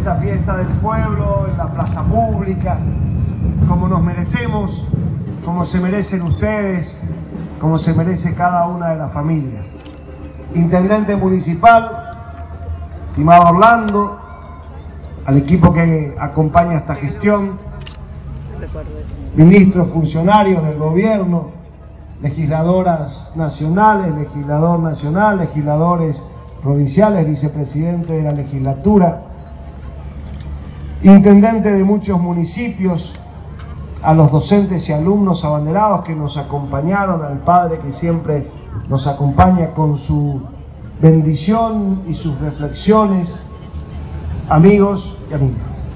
esta fiesta del pueblo, en la plaza pública, como nos merecemos, como se merecen ustedes, como se merece cada una de las familias. Intendente municipal, estimado Orlando, al equipo que acompaña esta gestión, ministros, funcionarios del gobierno, legisladoras nacionales, legislador nacional, legisladores provinciales, vicepresidente de la legislatura, intendente de muchos municipios, a los docentes y alumnos abanderados que nos acompañaron, al padre que siempre nos acompaña con su bendición y sus reflexiones, amigos y amigas.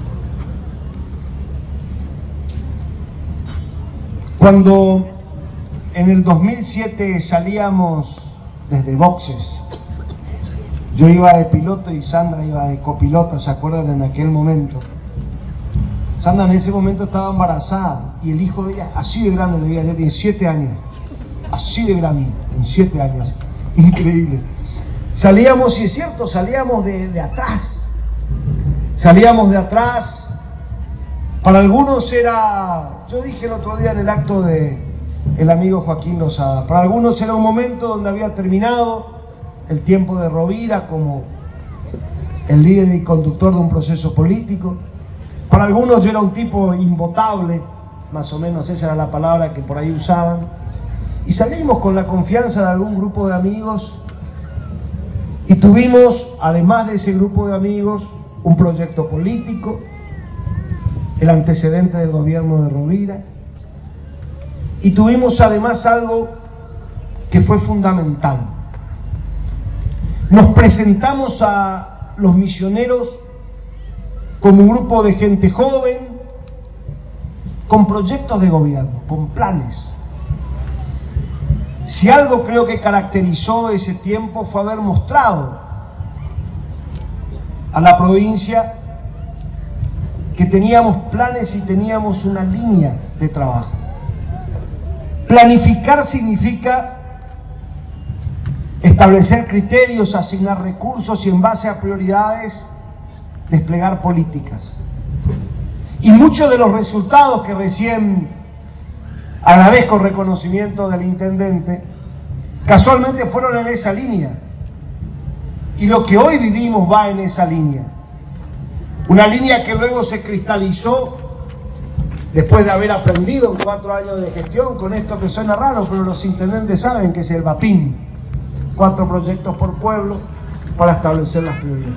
Cuando en el 2007 salíamos desde boxes, yo iba de piloto y Sandra iba de copilota, ¿se acuerdan? En aquel momento. Sandra en ese momento estaba embarazada y el hijo de ella, así de grande, ya tiene 7 años. Así de grande, en 7 años. Increíble. Salíamos, y es cierto, salíamos de atrás. Salíamos de atrás. Para algunos era, yo dije el otro día en el acto de el amigo Joaquín Lozada, para algunos era un momento donde había terminado el tiempo de Rovira como el líder y conductor de un proceso político. Para algunos yo era un tipo invotable, más o menos esa era la palabra que por ahí usaban. Y salimos con la confianza de algún grupo de amigos y tuvimos, además de ese grupo de amigos, un proyecto político, el antecedente del gobierno de Rovira, y tuvimos además algo que fue fundamental. Nos presentamos a los misioneros como un grupo de gente joven, con proyectos de gobierno, con planes. Si algo creo que caracterizó ese tiempo fue haber mostrado a la provincia que teníamos planes y teníamos una línea de trabajo. Planificar significa establecer criterios, asignar recursos y en base a prioridades desplegar políticas. Y muchos de los resultados que recién agradezco el reconocimiento del intendente, casualmente fueron en esa línea. Y lo que hoy vivimos va en esa línea. Una línea que luego se cristalizó después de haber aprendido en 4 años de gestión con esto que suena raro, pero los intendentes saben que es el VAPIM, 4 proyectos por pueblo para establecer las prioridades.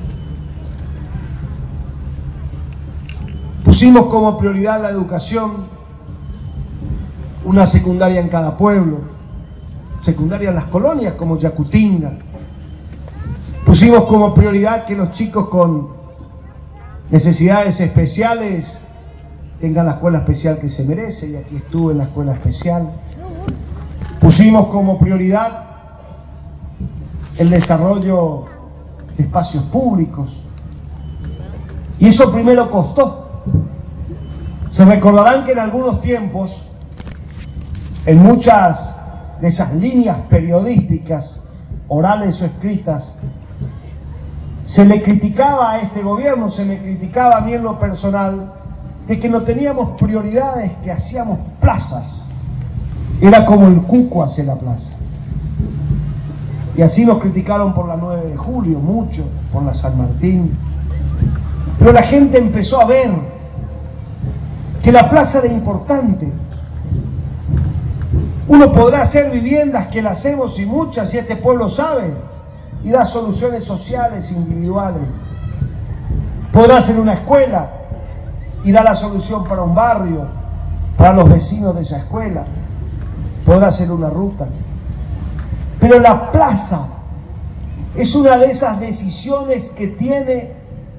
Pusimos como prioridad la educación, una secundaria en cada pueblo, secundaria en las colonias como Yacutinga. Pusimos como prioridad que los chicos con necesidades especiales tengan la escuela especial que se merece, y aquí estuve en la escuela especial. Pusimos como prioridad el desarrollo de espacios públicos, y eso primero costó. Se recordarán que en algunos tiempos, en muchas de esas líneas periodísticas, orales o escritas, se le criticaba a este gobierno, se me criticaba a mí en lo personal, de que no teníamos prioridades, que hacíamos plazas. Era como el cuco hacia la plaza. Y así nos criticaron por la 9 de julio, mucho, por la San Martín. Pero la gente empezó a ver que la plaza era importante. Uno podrá hacer viviendas, que las hacemos y muchas, y este pueblo sabe, y da soluciones sociales individuales. Podrá hacer una escuela y da la solución para un barrio, para los vecinos de esa escuela. Podrá hacer una ruta. Pero la plaza es una de esas decisiones que tiene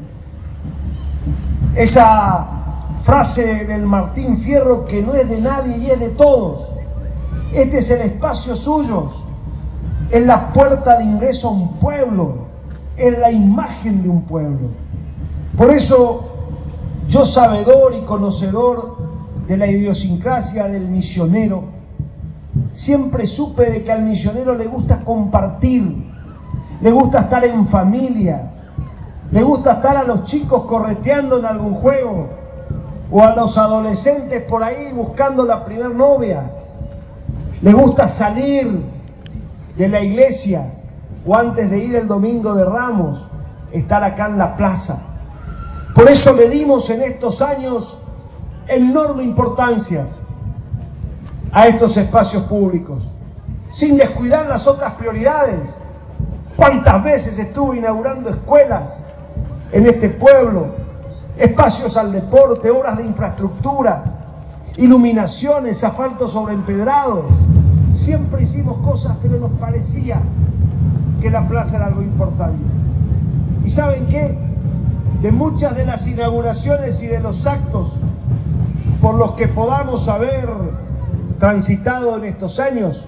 esa frase del Martín Fierro, que no es de nadie y es de todos. Este es el espacio suyo, es la puerta de ingreso a un pueblo, es la imagen de un pueblo. Por eso yo, sabedor y conocedor de la idiosincrasia del misionero, siempre supe de que al misionero le gusta compartir, le gusta estar en familia, Le gusta estar a los chicos correteando en algún juego, o a los adolescentes por ahí buscando la primer novia. Le gusta salir de la iglesia, o antes de ir el domingo de Ramos, estar acá en la plaza. Por eso le dimos en estos años enorme importancia a estos espacios públicos, sin descuidar las otras prioridades. ¿Cuántas veces estuve inaugurando escuelas en este pueblo? Espacios al deporte, obras de infraestructura, iluminaciones, asfalto sobre empedrado. Siempre hicimos cosas, pero nos parecía que la plaza era algo importante. ¿Y saben qué? De muchas de las inauguraciones y de los actos por los que podamos haber transitado en estos años,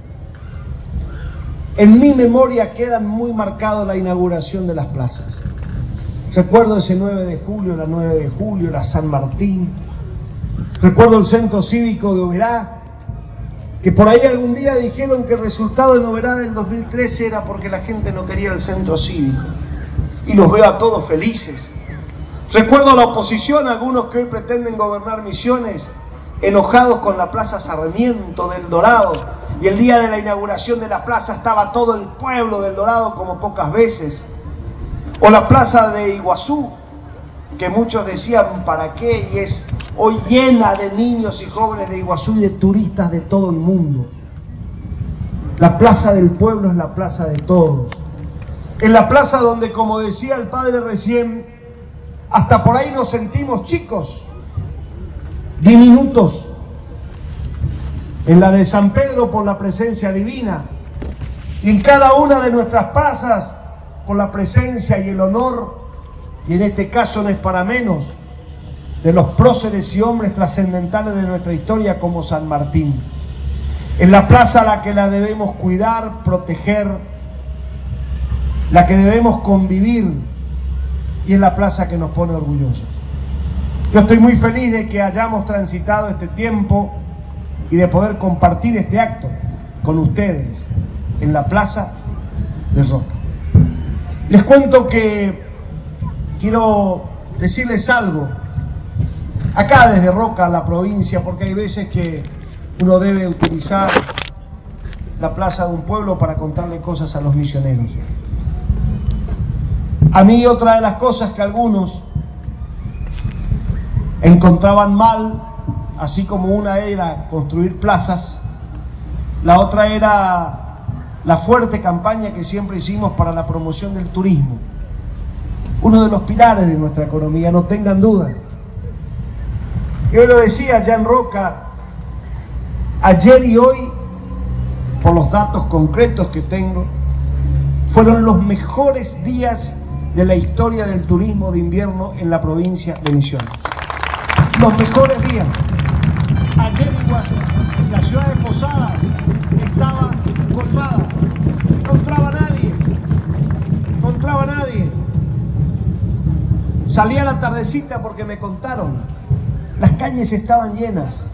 en mi memoria quedan muy marcados la inauguración de las plazas. Recuerdo ese 9 de julio, la 9 de julio, la San Martín. Recuerdo el Centro Cívico de Oberá, que por ahí algún día dijeron que el resultado en Oberá del 2013 era porque la gente no quería el Centro Cívico. Y los veo a todos felices. Recuerdo a la oposición, algunos que hoy pretenden gobernar Misiones, enojados con la Plaza Sarmiento del Dorado, y el día de la inauguración de la plaza estaba todo el pueblo del Dorado como pocas veces. O la plaza de Iguazú, que muchos decían ¿para qué? Y es hoy llena de niños y jóvenes de Iguazú y de turistas de todo el mundo. La plaza del pueblo es la plaza de todos. Es la plaza donde, como decía el padre recién, hasta por ahí nos sentimos chicos, diminutos. En la de San Pedro por la presencia divina, y en cada una de nuestras plazas por la presencia y el honor, y en este caso no es para menos, de los próceres y hombres trascendentales de nuestra historia como San Martín. Es la plaza a la que la debemos cuidar, proteger, la que debemos convivir, y es la plaza que nos pone orgullosos. Yo estoy muy feliz de que hayamos transitado este tiempo y de poder compartir este acto con ustedes en la plaza de Roca. Les cuento que quiero decirles algo acá desde Roca, la provincia, porque hay veces que uno debe utilizar la plaza de un pueblo para contarle cosas a los misioneros. A mí otra de las cosas que algunos encontraban mal, así como una era construir plazas, la otra era la fuerte campaña que siempre hicimos para la promoción del turismo. Uno de los pilares de nuestra economía, no tengan duda. Yo lo decía ya en Roca, ayer y hoy, por los datos concretos que tengo, fueron los mejores días de la historia del turismo de invierno en la provincia de Misiones. Los mejores días. Ayer igual, la ciudad de Posadas estaba colmada, no entraba nadie. Salí a la tardecita porque me contaron, las calles estaban llenas.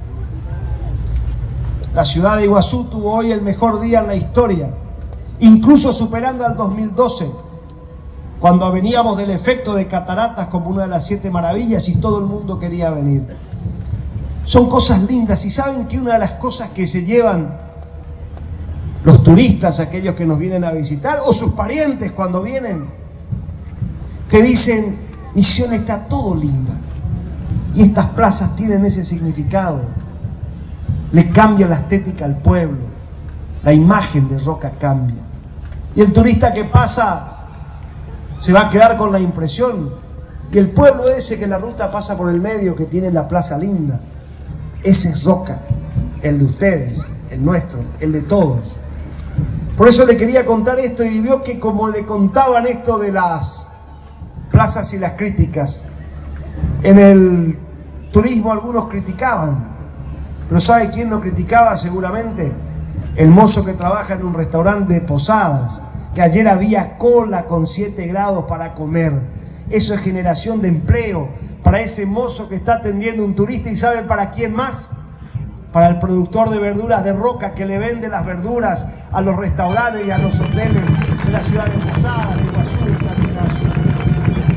La ciudad de Iguazú tuvo hoy el mejor día en la historia, incluso superando al 2012, cuando veníamos del efecto de cataratas como una de las 7 maravillas y todo el mundo quería venir. Son cosas lindas, y saben que una de las cosas que se llevan los turistas, aquellos que nos vienen a visitar, o sus parientes cuando vienen, que dicen, Misiones está todo linda, y estas plazas tienen ese significado, le cambia la estética al pueblo, la imagen de Roca cambia, y el turista que pasa se va a quedar con la impresión, y el pueblo ese que la ruta pasa por el medio, que tiene la plaza linda, ese es Roca, el de ustedes, el nuestro, el de todos. Por eso le quería contar esto, y vio que como le contaban esto de las plazas y las críticas, en el turismo algunos criticaban, pero ¿sabe quién no criticaba seguramente? El mozo que trabaja en un restaurante de Posadas, que ayer había cola con 7 grados para comer. Eso es generación de empleo para ese mozo que está atendiendo un turista. ¿Y saben para quién más? Para el productor de verduras de Roca, que le vende las verduras a los restaurantes y a los hoteles de la ciudad de Posadas, de Iguazú, de San Ignacio.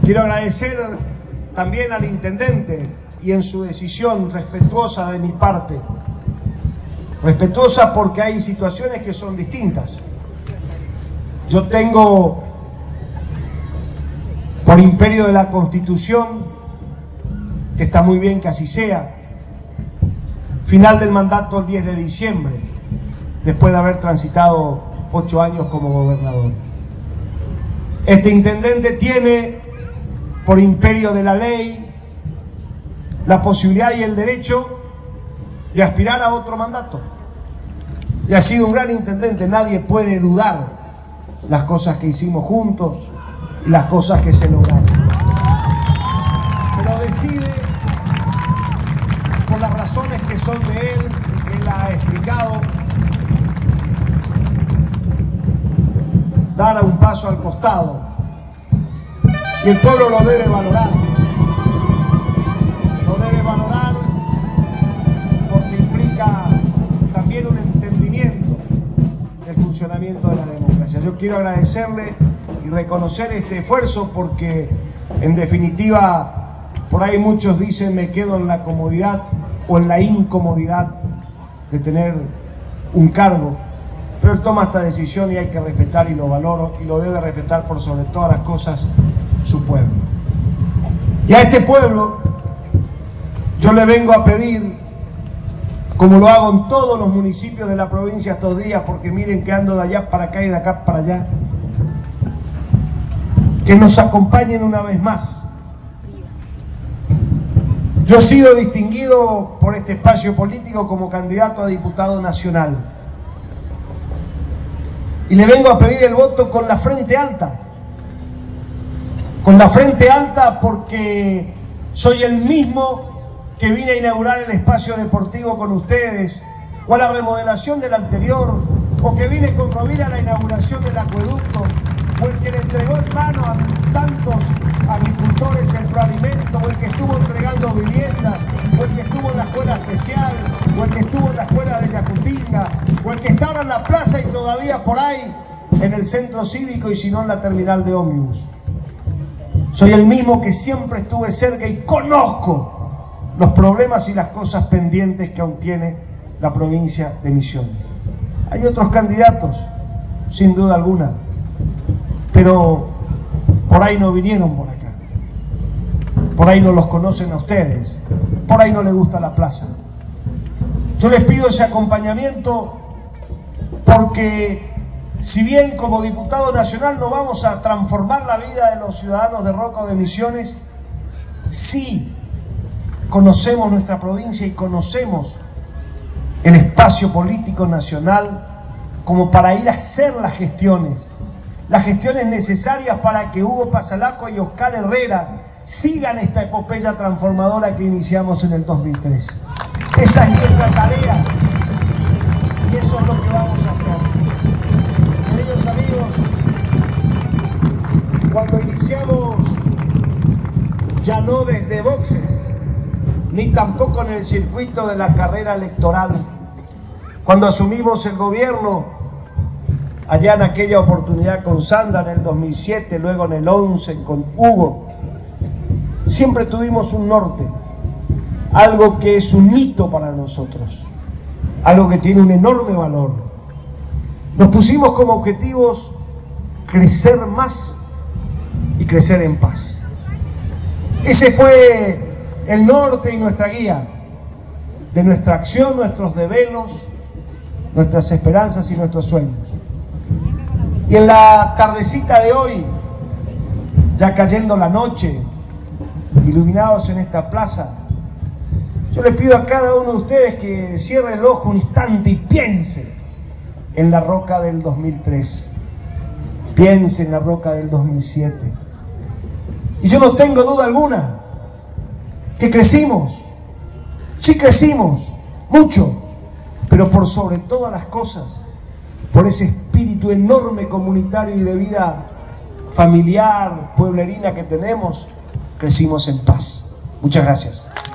Quiero agradecer también al intendente y en su decisión respetuosa de mi parte. Respetuosa porque hay situaciones que son distintas. Yo tengo, por imperio de la Constitución, que está muy bien que así sea, final del mandato el 10 de diciembre, después de haber transitado 8 años como gobernador. Este intendente tiene, por imperio de la ley, la posibilidad y el derecho de aspirar a otro mandato. Y ha sido un gran intendente, nadie puede dudar las cosas que hicimos juntos y las cosas que se lograron. Pero decide, por las razones que son de él y que él ha explicado, dar un paso al costado. Y el pueblo lo debe valorar. Lo debe valorar porque implica también un entendimiento del funcionamiento de la democracia. Yo quiero agradecerle y reconocer este esfuerzo porque, en definitiva, por ahí muchos dicen me quedo en la comodidad o en la incomodidad de tener un cargo. Pero él toma esta decisión y hay que respetar y lo valoro y lo debe respetar por sobre todas las cosas su pueblo. Y a este pueblo yo le vengo a pedir, como lo hago en todos los municipios de la provincia estos días, porque miren que ando de allá para acá y de acá para allá, que nos acompañen una vez más. Yo he sido distinguido por este espacio político como candidato a diputado nacional. Y le vengo a pedir el voto con la frente alta. Con la frente alta porque soy el mismo que vine a inaugurar el espacio deportivo con ustedes, o a la remodelación del anterior, o que vine con Rovira a la inauguración del acueducto, o el que le entregó en mano a tantos agricultores el proalimento, o el que estuvo entregando viviendas, o el que estuvo en la escuela especial, o el que estuvo en la escuela de Yacutinga, o el que está ahora en la plaza y todavía por ahí en el centro cívico y si no en la terminal de ómnibus. Soy el mismo que siempre estuve cerca y conozco los problemas y las cosas pendientes que aún tiene la provincia de Misiones. Hay otros candidatos, sin duda alguna, pero por ahí no vinieron por acá. Por ahí no los conocen a ustedes. Por ahí no les gusta la plaza. Yo les pido ese acompañamiento porque si bien como diputado nacional no vamos a transformar la vida de los ciudadanos de Roca o de Misiones, sí conocemos nuestra provincia y conocemos el espacio político nacional como para ir a hacer las gestiones necesarias para que Hugo Pasalaco y Oscar Herrera sigan esta epopeya transformadora que iniciamos en el 2003. Esa es nuestra tarea y eso es lo que vamos a hacer. Queridos amigos, cuando iniciamos, ya no desde boxes, ni tampoco en el circuito de la carrera electoral, cuando asumimos el gobierno, allá en aquella oportunidad con Sandra en el 2007, luego en el 11 con Hugo, siempre tuvimos un norte, algo que es un mito para nosotros, algo que tiene un enorme valor. Nos pusimos como objetivos crecer más y crecer en paz. Ese fue el norte y nuestra guía de nuestra acción, nuestros desvelos, nuestras esperanzas y nuestros sueños. Y en la tardecita de hoy, ya cayendo la noche, iluminados en esta plaza, yo le pido a cada uno de ustedes que cierre el ojo un instante y piense en la Roca del 2003, piense en la Roca del 2007. Y yo no tengo duda alguna que crecimos, sí crecimos, mucho, pero por sobre todas las cosas, por ese espíritu enorme comunitario y de vida familiar, pueblerina que tenemos, crecimos en paz. Muchas gracias.